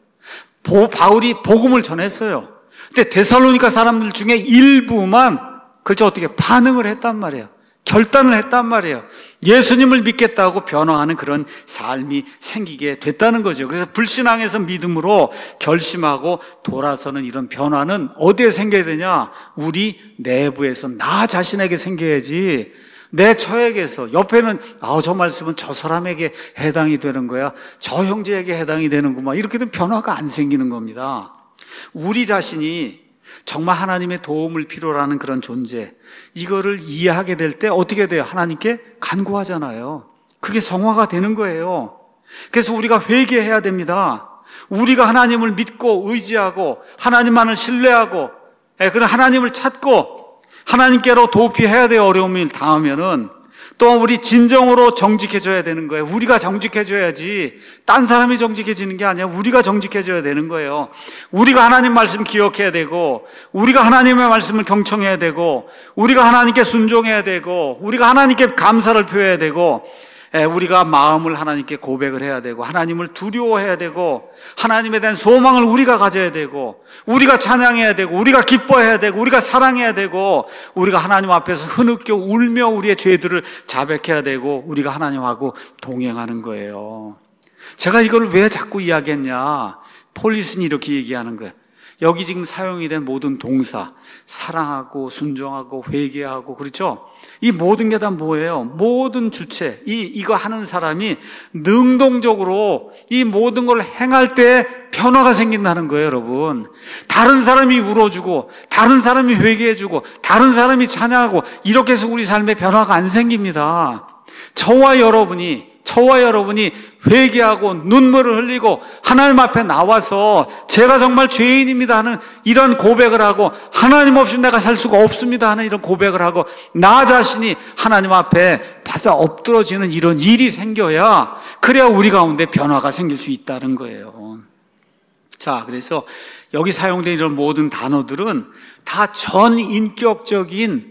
바울이 복음을 전했어요. 근데 데살로니가 사람들 중에 일부만 어떻게 반응을 했단 말이에요. 결단을 했단 말이에요. 예수님을 믿겠다고 변화하는 그런 삶이 생기게 됐다는 거죠. 그래서 불신앙에서 믿음으로 결심하고 돌아서는 이런 변화는 어디에 생겨야 되냐? 우리 내부에서 나 자신에게 생겨야지. 내 처에게서, 옆에는 저 말씀은 저 사람에게 해당이 되는 거야, 저 형제에게 해당이 되는구만, 이렇게 되면 변화가 안 생기는 겁니다. 우리 자신이 정말 하나님의 도움을 필요로 하는 그런 존재, 이거를 이해하게 될 때 어떻게 돼요? 하나님께 간구하잖아요. 그게 성화가 되는 거예요. 그래서 우리가 회개해야 됩니다. 우리가 하나님을 믿고 의지하고 하나님만을 신뢰하고 그런 하나님을 찾고 하나님께로 도피해야 돼요. 어려움을 당하면은. 또 우리 진정으로 정직해져야 되는 거예요. 우리가 정직해져야지 딴 사람이 정직해지는 게 아니라 우리가 정직해져야 되는 거예요. 우리가 하나님 말씀 기억해야 되고, 우리가 하나님의 말씀을 경청해야 되고, 우리가 하나님께 순종해야 되고, 우리가 하나님께 감사를 표해야 되고, 우리가 마음을 하나님께 고백을 해야 되고, 하나님을 두려워해야 되고, 하나님에 대한 소망을 우리가 가져야 되고, 우리가 찬양해야 되고, 우리가 기뻐해야 되고, 우리가 사랑해야 되고, 우리가 하나님 앞에서 흐느껴 울며 우리의 죄들을 자백해야 되고, 우리가 하나님하고 동행하는 거예요. 제가 이걸 왜 자꾸 이야기했냐? 폴리스는 이렇게 얘기하는 거예요. 여기 지금 사용이 된 모든 동사, 사랑하고 순종하고 회개하고, 그렇죠? 이 모든 게 다 뭐예요? 모든 주체, 이거 하는 사람이 능동적으로 이 모든 걸 행할 때 변화가 생긴다는 거예요, 여러분. 다른 사람이 울어주고, 다른 사람이 회개해주고, 다른 사람이 찬양하고, 이렇게 해서 우리 삶에 변화가 안 생깁니다. 저와 여러분이 회개하고 눈물을 흘리고 하나님 앞에 나와서 제가 정말 죄인입니다 하는 이런 고백을 하고, 하나님 없이 내가 살 수가 없습니다 하는 이런 고백을 하고, 나 자신이 하나님 앞에 바싹 엎드러지는 이런 일이 생겨야, 그래야 우리 가운데 변화가 생길 수 있다는 거예요. 자, 그래서 여기 사용된 이런 모든 단어들은 다 전인격적인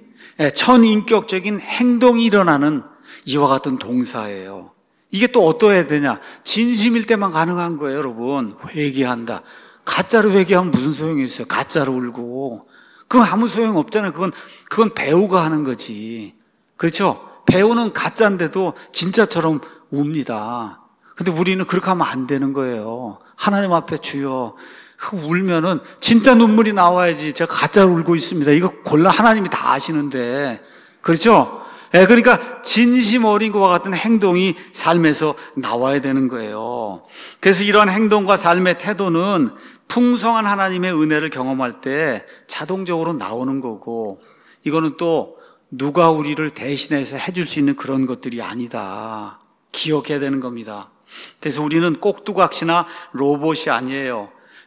행동이 일어나는 이와 같은 동사예요. 이게 또 어떠해야 되냐? 진심일 때만 가능한 거예요, 여러분. 회개한다. 가짜로 회개하면 무슨 소용이 있어요? 가짜로 울고. 그건 아무 소용 없잖아요. 그건 배우가 하는 거지. 그렇죠? 배우는 가짜인데도 진짜처럼 웁니다. 근데 우리는 그렇게 하면 안 되는 거예요. 하나님 앞에 주여, 울면은 진짜 눈물이 나와야지. 제가 가짜로 울고 있습니다. 이거 골라 하나님이 다 아시는데. 그렇죠? 그러니까 진심 어린 것과 같은 행동이 삶에서 나와야 되는 거예요. 그래서 이런 행동과 삶의 태도는 풍성한 하나님의 은혜를 경험할 때 자동적으로 나오는 거고, 이거는 또 누가 우리를 대신해서 해줄 수 있는 그런 것들이 아니다. 기억해야 되는 겁니다. 그래서 우리는 꼭두각시나 로봇이 아니에요.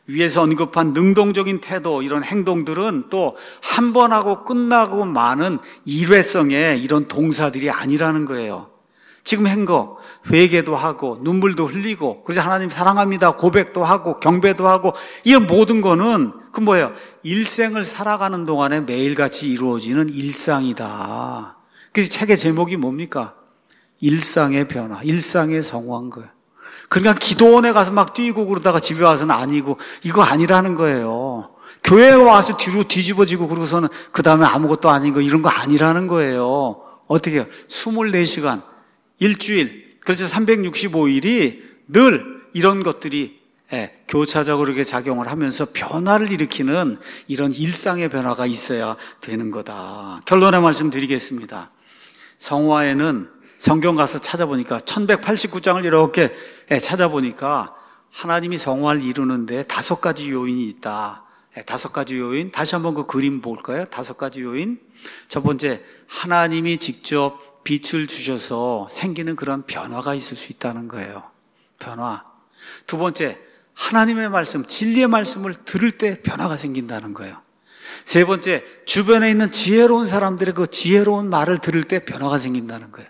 위에서 언급한 능동적인 태도, 이런 행동들은 또 한 번 하고 끝나고 마는 일회성의 이런 동사들이 아니라는 거예요. 지금 한 거, 회개도 하고 눈물도 흘리고, 그래서 하나님 사랑합니다 고백도 하고 경배도 하고, 이런 모든 거는 그 뭐예요? 일생을 살아가는 동안에 매일같이 이루어지는 일상이다. 그래서 책의 제목이 뭡니까? 일상의 변화, 일상의 성화인 거예요. 그러니까 기도원에 가서 막 뛰고 그러다가 집에 와서는 아니고, 이거 아니라는 거예요. 교회에 와서 뒤로 뒤집어지고 그러고서는 그 다음에 아무것도 아닌 거, 이런 거 아니라는 거예요. 어떻게 해요? 24시간, 일주일, 그래서 365일이 늘 이런 것들이 교차적으로 이렇게 작용을 하면서 변화를 일으키는 이런 일상의 변화가 있어야 되는 거다. 결론의 말씀 드리겠습니다. 성화에는 성경 가서 찾아보니까 1189장을 이렇게 찾아보니까 하나님이 성화를 이루는데 5가지 요인이 있다. 5가지 요인. 다시 한번 그 그림 볼까요? 5가지 요인. 첫 번째, 하나님이 직접 빛을 주셔서 생기는 그런 변화가 있을 수 있다는 거예요. 변화. 두 번째, 하나님의 말씀, 진리의 말씀을 들을 때 변화가 생긴다는 거예요. 세 번째, 주변에 있는 지혜로운 사람들의 그 지혜로운 말을 들을 때 변화가 생긴다는 거예요.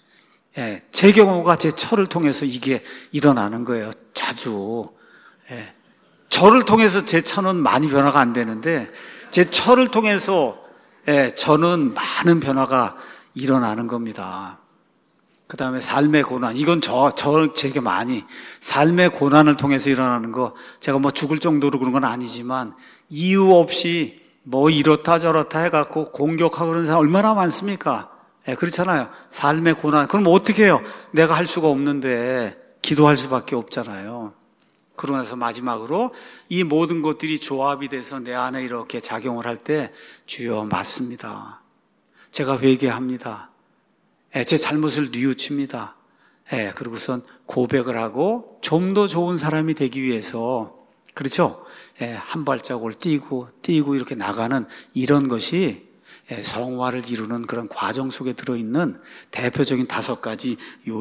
제 경우가 제 철을 통해서 이게 일어나는 거예요. 자주. 저를 통해서 제 처는 많이 변화가 안 되는데, 제 철을 통해서 저는 많은 변화가 일어나는 겁니다. 그 다음에 삶의 고난. 이건 제게 많이, 삶의 고난을 통해서 일어나는 거, 제가 뭐 죽을 정도로 그런 건 아니지만, 이유 없이 뭐 이렇다 저렇다 해갖고 공격하고 그러는 사람 얼마나 많습니까? 그렇잖아요. 삶의 고난. 그럼 어떻게 해요? 내가 할 수가 없는데 기도할 수밖에 없잖아요. 그러고 나서 마지막으로 이 모든 것들이 조합이 돼서 내 안에 이렇게 작용을 할 때, 주여 맞습니다. 제가 회개합니다. 제 잘못을 뉘우칩니다. 그리고선 고백을 하고 좀 더 좋은 사람이 되기 위해서, 그렇죠? 한 발자국을 뛰고 이렇게 나가는 이런 것이 성화를 이루는 그런 과정 속에 들어있는 대표적인 5가지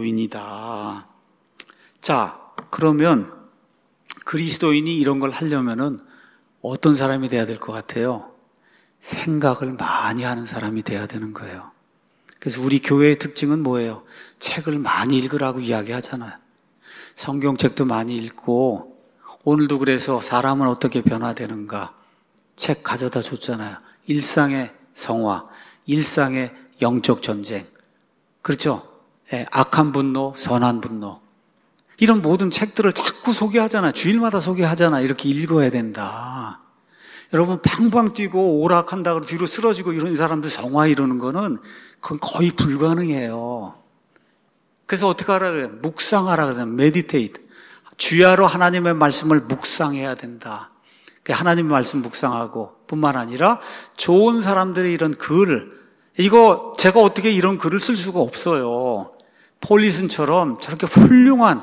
요인이다. 자, 그러면 그리스도인이 이런 걸 하려면은 어떤 사람이 돼야 될 것 같아요? 생각을 많이 하는 사람이 돼야 되는 거예요. 그래서 우리 교회의 특징은 뭐예요? 책을 많이 읽으라고 이야기하잖아요. 성경책도 많이 읽고, 오늘도 그래서 사람은 어떻게 변화되는가 책 가져다 줬잖아요. 일상의 성화, 일상의 영적 전쟁. 그렇죠? 악한 분노, 선한 분노. 이런 모든 책들을 자꾸 소개하잖아요. 주일마다 소개하잖아요. 이렇게 읽어야 된다. 여러분 팡팡 뛰고 오락한다고 뒤로 쓰러지고 이런 사람들 성화 이루는 거는 그건 거의 불가능해요. 그래서 어떻게 하라 그래요? 묵상하라 그래요. meditate. 주야로 하나님의 말씀을 묵상해야 된다. 하나님의 말씀 묵상하고 뿐만 아니라 좋은 사람들의 이런 글, 이거 제가 어떻게 이런 글을 쓸 수가 없어요. 폴리슨처럼 저렇게 훌륭한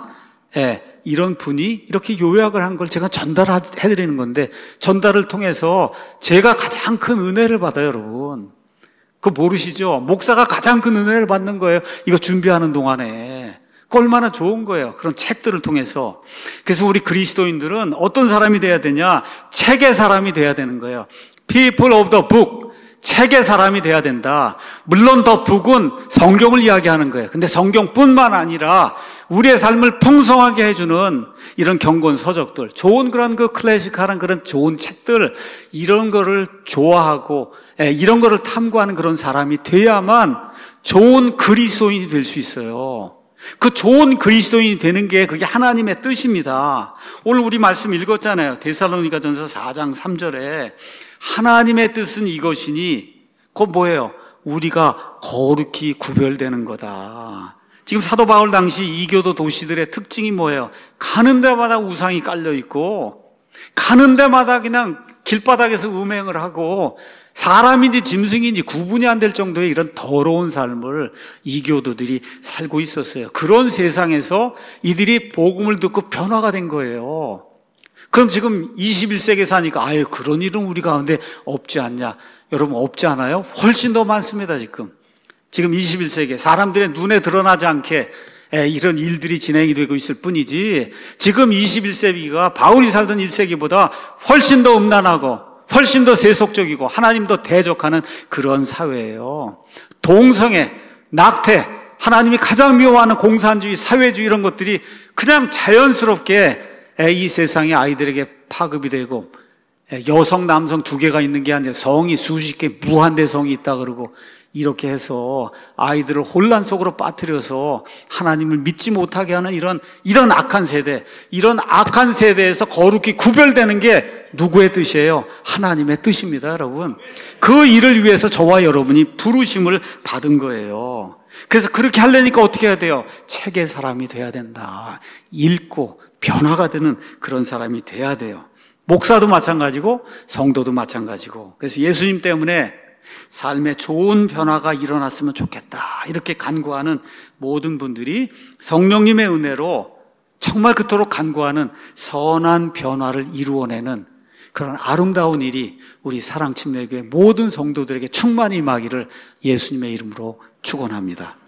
이런 분이 이렇게 요약을 한 걸 제가 전달해드리는 건데, 전달을 통해서 제가 가장 큰 은혜를 받아요, 여러분. 그거 모르시죠? 목사가 가장 큰 은혜를 받는 거예요. 이거 준비하는 동안에. 그 얼마나 좋은 거예요. 그런 책들을 통해서. 그래서 우리 그리스도인들은 어떤 사람이 돼야 되냐? 책의 사람이 돼야 되는 거예요. People of the book. 책의 사람이 돼야 된다. 물론 더 북은 성경을 이야기하는 거예요. 근데 성경뿐만 아니라 우리의 삶을 풍성하게 해주는 이런 경건 서적들, 좋은 그런 그 클래식한 그런 좋은 책들, 이런 거를 좋아하고 이런 거를 탐구하는 그런 사람이 돼야만 좋은 그리스도인이 될 수 있어요. 그 좋은 그리스도인이 되는 게 그게 하나님의 뜻입니다. 오늘 우리 말씀 읽었잖아요. 데살로니가전서 4장 3절에 하나님의 뜻은 이것이니, 그건 뭐예요? 우리가 거룩히 구별되는 거다. 지금 사도 바울 당시 이교도 도시들의 특징이 뭐예요? 가는 데마다 우상이 깔려 있고, 가는 데마다 그냥 길바닥에서 음행을 하고, 사람인지 짐승인지 구분이 안 될 정도의 이런 더러운 삶을 이교도들이 살고 있었어요. 그런 세상에서 이들이 복음을 듣고 변화가 된 거예요. 그럼 지금 21세기에 사니까 아유 그런 일은 우리 가운데 없지 않냐? 여러분 없지 않아요? 훨씬 더 많습니다. 지금 21세기에 사람들의 눈에 드러나지 않게 이런 일들이 진행이 되고 있을 뿐이지, 지금 21세기가 바울이 살던 1세기보다 훨씬 더 음란하고 훨씬 더 세속적이고 하나님도 대적하는 그런 사회예요. 동성애, 낙태, 하나님이 가장 미워하는 공산주의, 사회주의 이런 것들이 그냥 자연스럽게 이 세상의 아이들에게 파급이 되고, 여성, 남성 두 개가 있는 게 아니라 성이 수십 개, 무한대 성이 있다 그러고, 이렇게 해서 아이들을 혼란 속으로 빠뜨려서 하나님을 믿지 못하게 하는 이런 악한 세대, 이런 악한 세대에서 거룩히 구별되는 게 누구의 뜻이에요? 하나님의 뜻입니다, 여러분. 그 일을 위해서 저와 여러분이 부르심을 받은 거예요. 그래서 그렇게 하려니까 어떻게 해야 돼요? 책의 사람이 돼야 된다. 읽고 변화가 되는 그런 사람이 돼야 돼요. 목사도 마찬가지고 성도도 마찬가지고. 그래서 예수님 때문에 삶에 좋은 변화가 일어났으면 좋겠다, 이렇게 간구하는 모든 분들이 성령님의 은혜로 정말 그토록 간구하는 선한 변화를 이루어내는 그런 아름다운 일이 우리 사랑침례교회 모든 성도들에게 충만히 임하기를 예수님의 이름으로 축원합니다.